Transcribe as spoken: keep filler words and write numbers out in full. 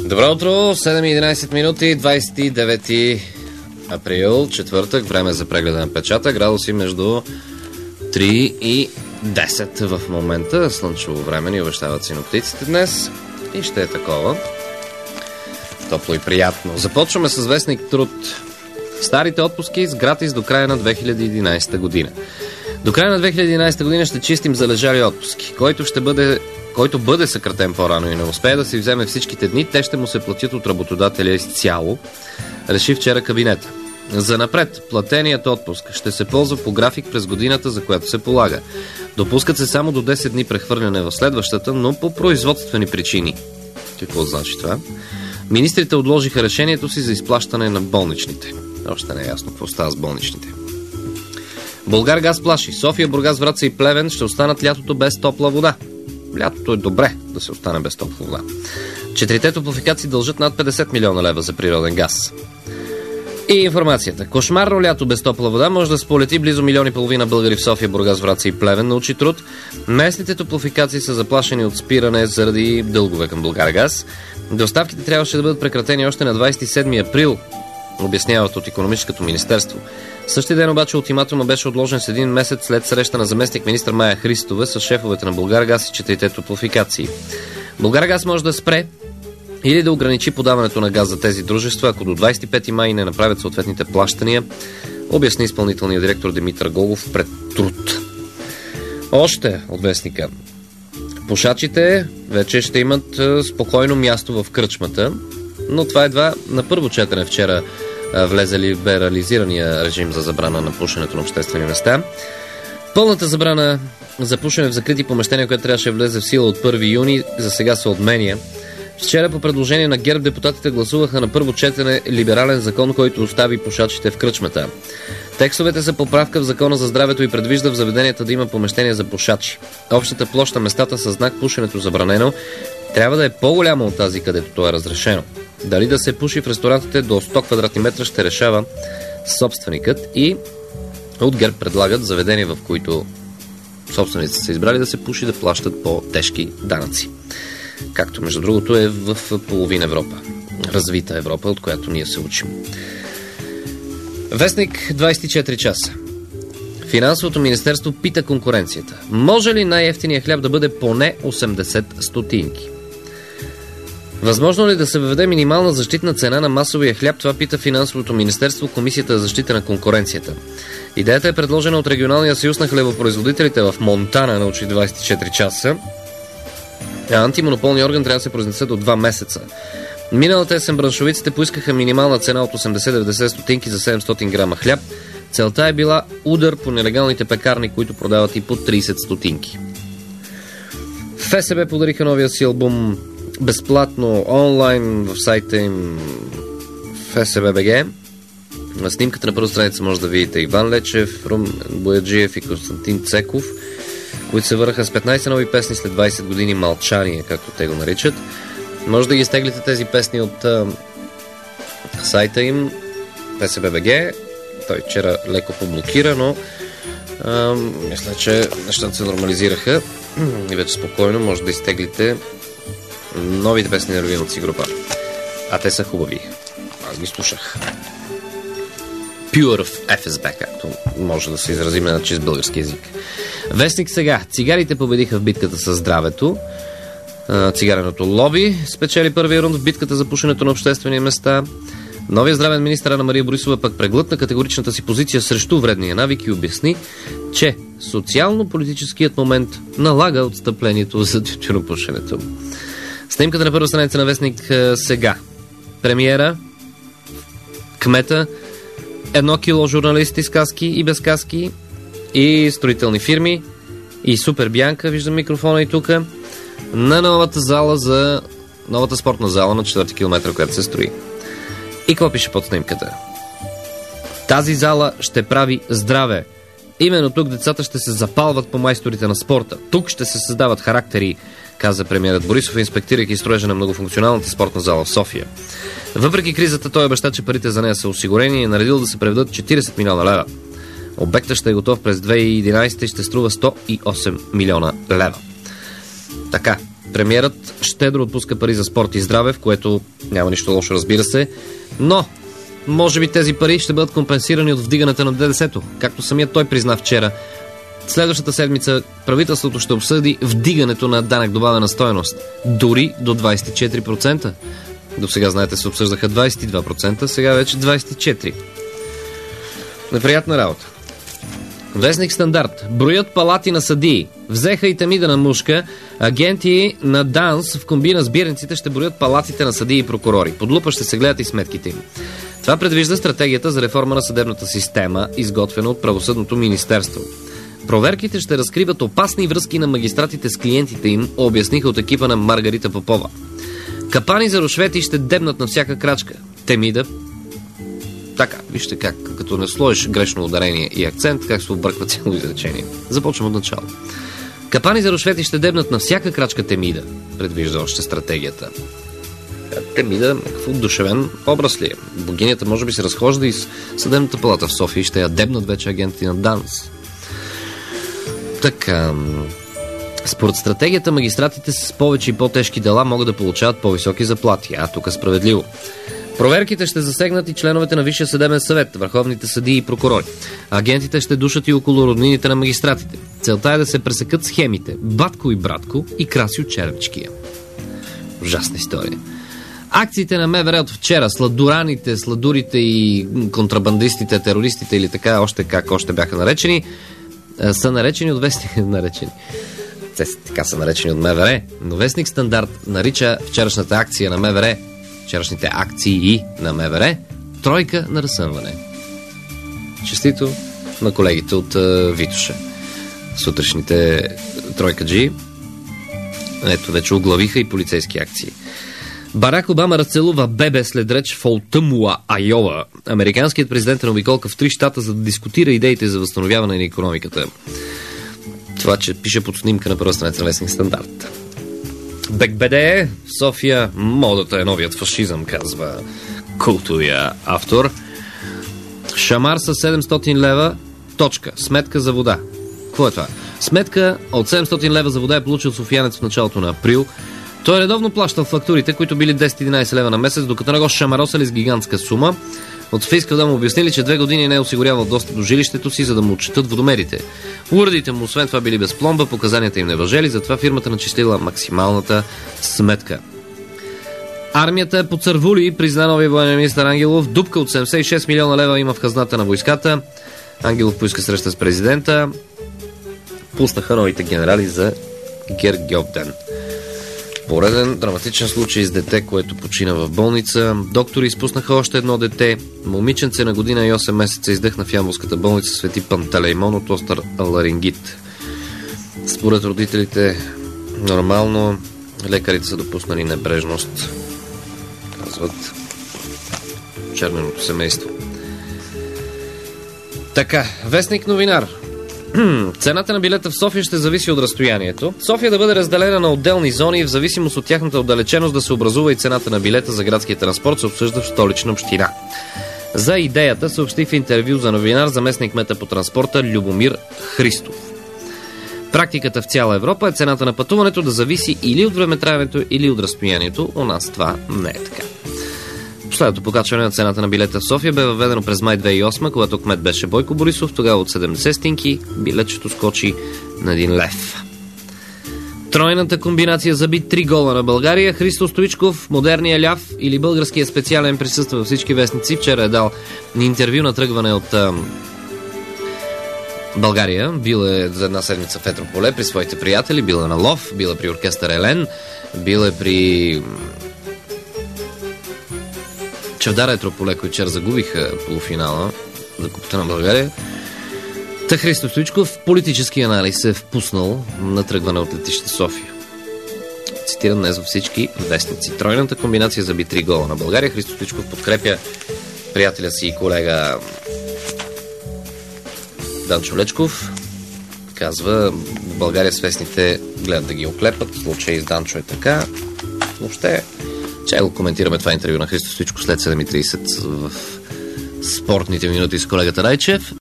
Добро утро, седем и единайсет минути, двайсет и девети април, четвъртък, време за прегледа на печата, градуси между три и десет в момента, слънчево време ни обещават синоптиците днес и ще е такова. Топло и приятно. Започваме с вестник Труд. Старите отпуски с гратис до края на две хиляди и единайсета година. До края на две хиляди и единайсета година ще чистим залежали отпуски, който ще бъде който бъде съкратен по-рано и не успее да си вземе всичките дни, те ще му се платят от работодателя изцяло, реши вчера кабинета. За напред, платеният отпуск ще се ползва по график през годината, за която се полага. Допускат се само до десет дни прехвърляне в следващата, но по производствени причини. Какво значи това? Министрите отложиха решението си за изплащане на болничните. Още не е ясно какво става с болничните. Булгаргаз плаши. София, Бургас, Враца и Плевен ще останат лятото без топла вода. Лятото е добре да се остане без топла вода. Четирите топлофикации дължат над петдесет милиона лева за природен газ. И информацията. Кошмарно лято без топла вода може да сполети близо милион и половина българи в София, Бургас, Враца и Плевен, научи Труд. Местните топлофикации са заплашени от спиране заради дългове към Булгаргаз. Доставките трябваше да бъдат прекратени още на двайсет и седми април, обясняват от Икономическото министерство. Същия ден обаче ултиматума беше отложен с един месец след среща на заместник министър Мая Христова с шефовете на Булгаргаз и четирите топлофикации. Булгаргаз може да спре или да ограничи подаването на газ за тези дружества, ако до двайсет и пети май не направят съответните плащания, обясни изпълнителният директор Димитър Гогов пред Труд. Още от вестника. Пушачите вече ще имат спокойно място в кръчмата, но това едва на първо четене вчера влезе либерализирания режим за забрана на пушенето на обществени места. Пълната забрана за пушене в закрити помещения, която трябваше да влезе в сила от първи юни, за сега се отменя. Вчера по предложение на ГЕРБ депутатите гласуваха на първо четене либерален закон, който остави пушачите в кръчмата. Текстовете са поправка в Закона за здравето и предвижда в заведенията да има помещения за пушачи. Общата площ на местата със знак "Пушенето забранено" трябва да е по-голяма от тази, където то е разрешено. Дали да се пуши в ресторантите до сто квадратни метра ще решава собственикът, и от ГЕРБ предлагат заведения, в които собствениците са избрали да се пуши, да плащат по-тежки данъци. Както между другото е в половина Европа. Развита Европа, от която ние се учим. Вестник двайсет и четири часа. Финансовото министерство пита конкуренцията. Може ли най-евтиният хляб да бъде поне осемдесет стотинки? Възможно ли да се въведе минимална защитна цена на масовия хляб? Това пита Финансовото министерство, Комисията за защита на конкуренцията. Идеята е предложена от Регионалния съюз на хлебопроизводителите в Монтана, научи двайсет и четири часа. А антимонополният орган трябва да се произнесе до два месеца. Миналата есен браншовиците поискаха минимална цена от осемдесет до деветдесет стотинки за седемстотин грама хляб. Целта е била удар по нелегалните пекарни, които продават и по трийсет стотинки. ФСБ подариха новия си албум безплатно онлайн в сайта им ФСБ.бг. На снимката на първа страница може да видите Иван Лечев, Рум Бояджиев и Константин Цеков, които се върнаха с петнайсет нови песни след двайсет години мълчание, както те го наричат. Може да ги изтеглите тези песни от а, сайта им ФСБ.бг. Той вчера леко поблокира, но а, мисля, че нещата се нормализираха и вече спокойно може да изтеглите новите песни на любимата си група. А те са хубави. Аз ги слушах. Pure of Еф Ес Бе, както може да се изразим на чист български език. Вестник сега. Цигарите победиха в битката със здравето. Цигареното лоби спечели първия рунд в битката за пушенето на обществени места. Новият здравен министър Анна Мария Борисова пък преглътна категоричната си позиция срещу вредния навик и обясни, че социално-политическият момент налага отстъплението за тютюнопушенето. Снимката на първа страница на вестник сега. Премиера, кмета, едно кило журналисти с каски и без каски, и строителни фирми, и Супер Бянка, виждам микрофона и тук, на новата зала за новата спортна зала на четвърти километър, която се строи. И какво пише под снимката? Тази зала ще прави здраве. Именно тук децата ще се запалват по майсторите на спорта. Тук ще се създават характери, каза премиерът Борисов, инспектирайки строежа на многофункционалната спортна зала в София. Въпреки кризата, той обеща, че парите за нея са осигурени и е наредил да се преведат четирийсет милиона лева. Обектът ще е готов през две хиляди и единайсета и ще струва сто и осем милиона лева. Така, премиерът щедро отпуска пари за спорт и здраве, в което Няма нищо лошо, разбира се, но може би тези пари ще бъдат компенсирани от вдигането на ДДС-то. Както самият той призна вчера, следващата седмица правителството ще обсъди вдигането на данък добавена стойност. Дори до двадесет и четири процента. До сега, знаете, се обсъждаха двадесет и два процента, сега вече двадесет и четири процента. Неприятна работа. Вестник Стандарт. Броят палати на съдии. Взеха и Темида на мушка. Агенти на ДАНС в комбина с бирниците ще броят палатите на съдии и прокурори. Под лупа ще се гледат и сметките им. Това предвижда стратегията за реформа на съдебната система, изготвена от Правосъдното министерство. Проверките ще разкриват опасни връзки на магистратите с клиентите им, обясниха от екипа на Маргарита Попова. Капани за рушвети ще дебнат на всяка крачка. Темида. Така, вижте как, като не сложиш грешно ударение и акцент, как се обърква цяло изречение. Започвам от начало. Капани за рушвети ще дебнат на всяка крачка Темида, предвижда още стратегията. Темида, някакъв удушевен образ ли е? Богинята може би се разхожда и с съдебната палата в София и ще я дебнат вече агенти на ДАНС. Така, според стратегията, магистратите с повече и по-тежки дела могат да получават по-високи заплати. А, тук е справедливо. Проверките ще засегнат и членовете на Висшия съдебен съвет, върховните съдии и прокурори. Агентите ще душат и около роднините на магистратите. Целта е да се пресекат схемите Батко и Братко и Красио Червичкия. Ужасна история. Акциите на МВР от вчера, сладураните, сладурите и контрабандистите, терористите или така, още как още бяха наречени, са наречени от вестник... наречени. Те така са наречени от МВР, но вестник Стандарт нарича вчерашната акция на МВР, вчерашните акции на МВР, тройка на разсъмване. Честито на колегите от uh, Витоша. Сутрешните тройкаджи. Ето, вече оглавиха и полицейски акции. Барак Обама разцелува бебе след реч в Олтъмуа, Айова. Американският президент е на обиколка в три щата, за да дискутира идеите за възстановяване на икономиката. Това, че пише под снимка на първа страница на вестник Стандарт. Бекбеде, София, модата е новият фашизъм, казва култовия автор. Шамар с седемстотин лева, точка, сметка за вода. Какво е това? Сметка от седемстотин лева за вода е получил софиянец в началото на април. Той е редовно плащал фактурите, които били десет-единадесет лева на месец, докато не го шамаросали с гигантска сума. От Софийска вода му обяснили, че две години не е осигурявал достъп до жилището си, за да му отчетат водомерите. Уредите му освен това били без пломба, показанията им не важели, затова фирмата начислила максималната сметка. Армията е по цървули, призна новия военен министър Ангелов. Дупка от седемдесет и шест милиона лева има в хазната на войската. Ангелов поиска среща с президента. Пуснаха новите генерали за Гергьовден. Пореден драматичен случай с дете, което почина в болница. Доктори изпуснаха още едно дете. Момиченце на година и осем месеца издъхна в ямболската болница Свети Пантелеймон от остър ларингит. Според родителите, нормално, лекарите са допуснали небрежност, казват черненото семейство. Така, вестник новинар. Цената на билета в София ще зависи от разстоянието. София да бъде разделена на отделни зони и в зависимост от тяхната отдалеченост да се образува и цената на билета за градския транспорт се обсъжда в Столична община. За идеята съобщи в интервю за новинар заместник кмета по транспорта Любомир Христов. Практиката в цяла Европа е цената на пътуването да зависи или от времетраенето, или от разстоянието. У нас това не е така. Последното покачване на цената на билета в София бе въведено през май две хиляди и осма, когато кмет беше Бойко Борисов. Тогава от седемдесет стинки билетчето скочи на един лев. Тройната комбинация заби три гола на България. Христо Стоичков, модерния ляв или българския специален, присъства във всички вестници. Вчера е дал интервю на тръгване от ам, България. Бил е за една седмица в Етрополе при своите приятели. Бил е на лов, бил е при оркестър Елен, бил е при Чавдара Етрополе, които вчера загубиха полуфинала за Купата на България. Та Христо Стоичков политически анализ се е впуснал на тръгване от летище София. Цитирам днес във всички вестници. Тройната комбинация заби три гола на България. Христо Стоичков подкрепя приятеля си и колега Данчо Лечков. Казва, в България свестните гледат да ги оклепат. В случай с Данчо е така. Въобще, че го коментираме това интервю на Христо Стоичков след седем и тридесет в спортните минути с колегата Райчев.